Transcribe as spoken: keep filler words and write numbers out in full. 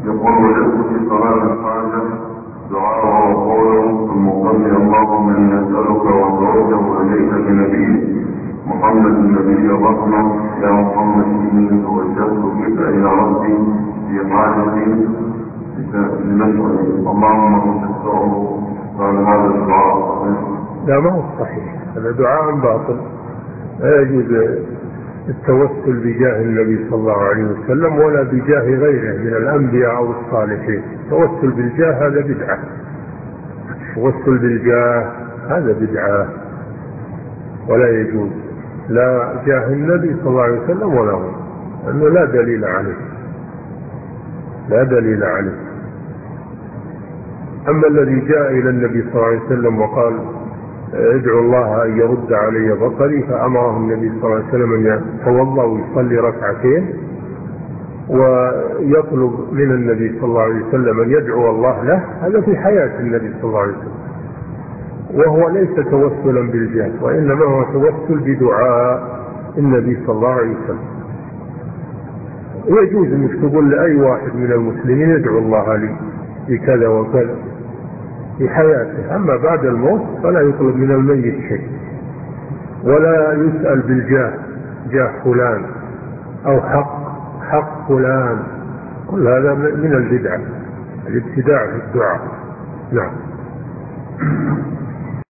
يقول وجدت في صلاة الحاجة دعاء وقوله في المصلي اللهم إني أسألك وأتوجه إليك بنبيك محمد النبي الرحمة يا محمد إني توجهت بك إلى ربي في حاجتي لنسأل اللهم تشفعه. قال هذا الدعاء صحيح؟ لا، ما هو صحيح، هذا دعاء باطل. لا يجوز التوسل بجاه النبي صلى الله عليه وسلم ولا بجاه غيره من الأنبياء أو الصالحين. التوسل بالجاه هذا بدعة. التوسل بالجاه هذا بدعة ولا يجوز، لا جاه النبي صلى الله عليه وسلم ولا غيره، لأنه لا دليل عليه، لا دليل عليه. أما الذي جاء إلى النبي صلى الله عليه وسلم وقال ادعو الله أن يرد علي بصري، فأمره النبي صلى الله عليه وسلم أن يتوضأ ويصلي ركعتين ويطلب من النبي صلى الله عليه وسلم أن يدعو الله له، هذا في حياة النبي صلى الله عليه وسلم، وهو ليس توسلا بالجاه، وإنما هو توسل بدعاء النبي صلى الله عليه وسلم. ويجوز أنك تقول لأي واحد من المسلمين ادعو الله لي بكذا وكذا في حياته، أما بعد الموت فلا يطلب من الميت شيء، ولا يسأل بالجاه، جاه فلان أو حق حق فلان، كل هذا من البدع، الابتداع في الدعاء. نعم.